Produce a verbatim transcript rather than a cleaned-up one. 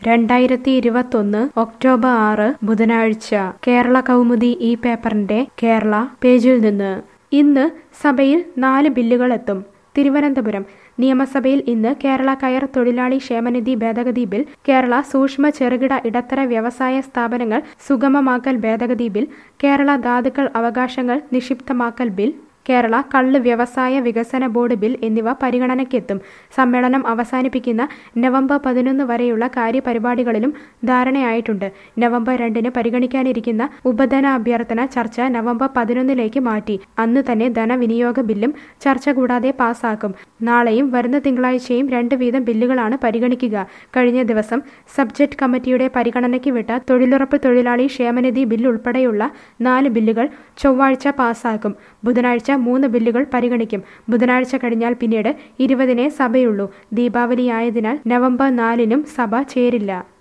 രണ്ടായിരത്തി ഇരുപത്തൊന്ന് ഒക്ടോബർ ആറ് ബുധനാഴ്ച കേരള കൗമുദി ഈ പേപ്പറിന്റെ കേരള പേജിൽ നിന്ന് ഇന്ന് സഭയിൽ നാല് ബില്ലുകൾ എത്തും. തിരുവനന്തപുരം നിയമസഭയിൽ ഇന്ന് കേരള കയർ തൊഴിലാളി ക്ഷേമനിധി ഭേദഗതി ബിൽ, കേരള സൂക്ഷ്മ ചെറുകിട ഇടത്തര വ്യവസായ സ്ഥാപനങ്ങൾ സുഗമമാക്കൽ ഭേദഗതി ബിൽ, കേരള ധാതുക്കൾ അവകാശങ്ങൾ നിക്ഷിപ്തമാക്കൽ ബിൽ, കേരള കള്ള് വ്യവസായ വികസന ബോർഡ് ബിൽ എന്നിവ പരിഗണനയ്ക്കെത്തും. സമ്മേളനം അവസാനിപ്പിക്കുന്ന നവംബർ പതിനൊന്ന് വരെയുള്ള കാര്യപരിപാടികളിലും ധാരണയായിട്ടുണ്ട്. നവംബർ രണ്ടിന് പരിഗണിക്കാനിരിക്കുന്ന ഉപധനാഭ്യർത്ഥന ചർച്ച നവംബർ പതിനൊന്നിലേക്ക് മാറ്റി. അന്ന് തന്നെ ധനവിനിയോഗ ബില്ലും ചർച്ച കൂടാതെ പാസാക്കും. നാളെയും വരുന്ന തിങ്കളാഴ്ചയും രണ്ട് വീതം ബില്ലുകളാണ് പരിഗണിക്കുക. കഴിഞ്ഞ ദിവസം സബ്ജക്ട് കമ്മിറ്റിയുടെ പരിഗണനയ്ക്ക് വിട്ട തൊഴിലുറപ്പ് തൊഴിലാളി ക്ഷേമനിധി ബിൽ ഉൾപ്പെടെയുള്ള നാല് ബില്ലുകൾ ചൊവ്വാഴ്ച പാസാക്കും. ബുധനാഴ്ച മൂന്ന് ബില്ലുകൾ പരിഗണിക്കും. ബുധനാഴ്ച കഴിഞ്ഞാൽ പിന്നീട് ഇരുപതിനേ സഭയുള്ളൂ. ദീപാവലി ആയതിനാൽ നവംബർ നാലിനും സഭ ചേരില്ല.